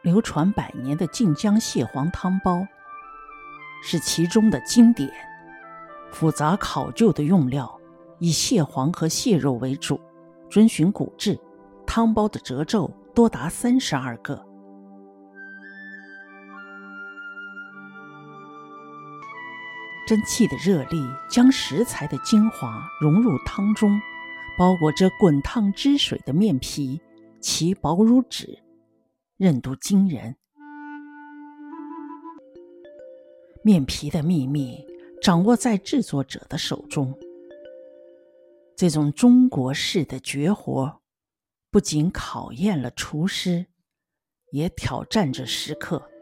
流传百年的晋江蟹黄汤包是其中的经典。复杂考究的用料以蟹黄和蟹肉为主，遵循古制，汤包的褶皱多达32个。蒸汽的热力将食材的精华融入汤中，包裹着滚烫汁水的面皮，其薄如纸，韧度惊人。面皮的秘密掌握在制作者的手中。这种中国式的绝活，不仅考验了厨师，也挑战着食客。